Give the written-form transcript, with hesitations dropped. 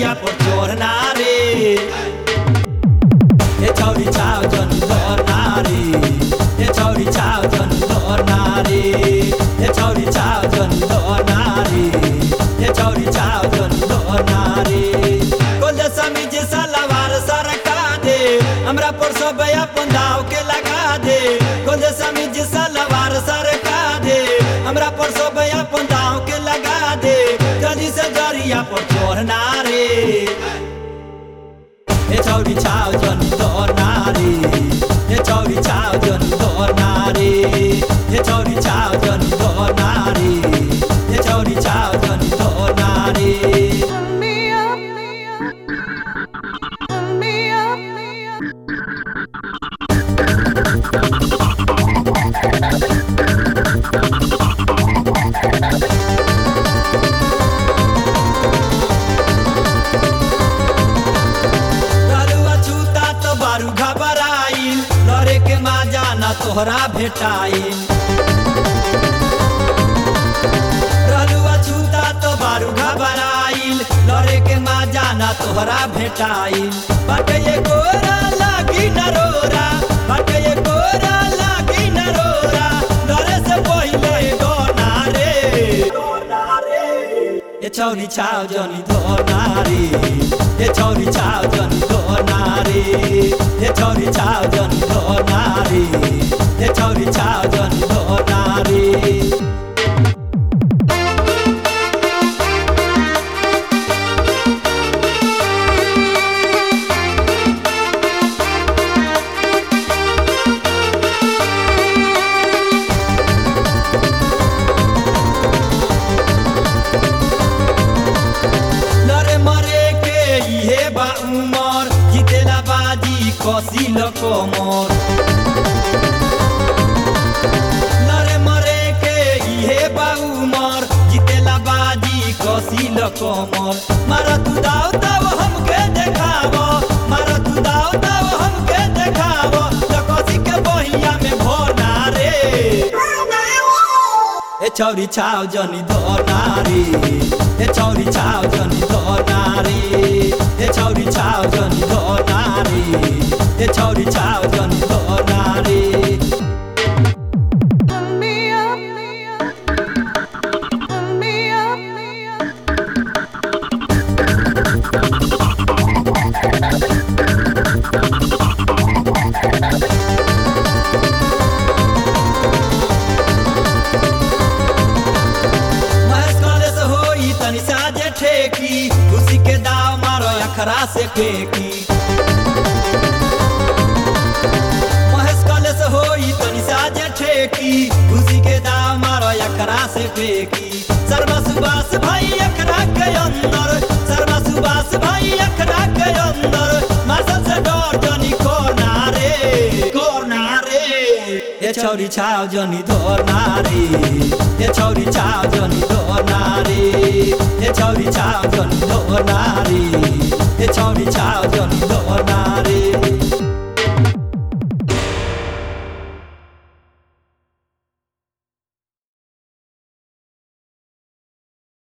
जरिया पर चोरना रे हे छौरी छाव जन धरना रे हे छौरी छाव जन धरना रे हे छौरी छाव जन धरना रे हे छौरी छाव जन धरना रे कोल समीज सलवार सरका दे हमरा पर सब अपन दाव के लगा दे कोल समीज सलवार सरका दे हमरा पर सब अपन दाव के लगा दे जल्दी से जरिया पर चोरना रे हे छौरी छाव जन धरना रे हे छौरी छाव जन धरना रे हे छौरी छाव जन धरना रे हे छौरी छाव जन धरना रे तोहरा भेटाइल रहलुआ छूता तो बारू घबराइल लड़े के माजा ना तोहरा भेटाइल बाटे ये गोरा लागी नरोरा बाटे ये गोरा लागी नरोरा लड़े से पहिले डोना रे ये छौरी छाव जनी धरना रे ये छौरी छाव जनी धरना रे ये छौरी छाव जनी धरना रे हे छौरी छाव जन धरना रे लरे मरे के इहे बा उमर जितेला बाजी कसिल कमर कसिल कमर मारा तू दाव दाव हमके देखाव मारा तू दाव दाव हमके देखाव कसी के बहिया में भरना रे ए छौरी छाव जनी धरना रे ए छौरी छाव जनी धरना रे ए छौरी छाव जनी धरना रे ए छौरी छाव जनी धरना रे खुशी के दाव मारो अखरा से फेंकी महेश कलेश होई तनी साजे ठेकी खुशी के दाव मारो अखरा से फेंकी सर्वा सुबास भाई अखरा के अंदर सर्वा सुबास भाई अखरा के अंदर मासल से डर जनी कोना रे ये छौरी छाव जनी धरना रे ये छौरी छाव जनी धरना रे ये छौरी छाव जनी धरना रे ये छौरी छाव जनी धरना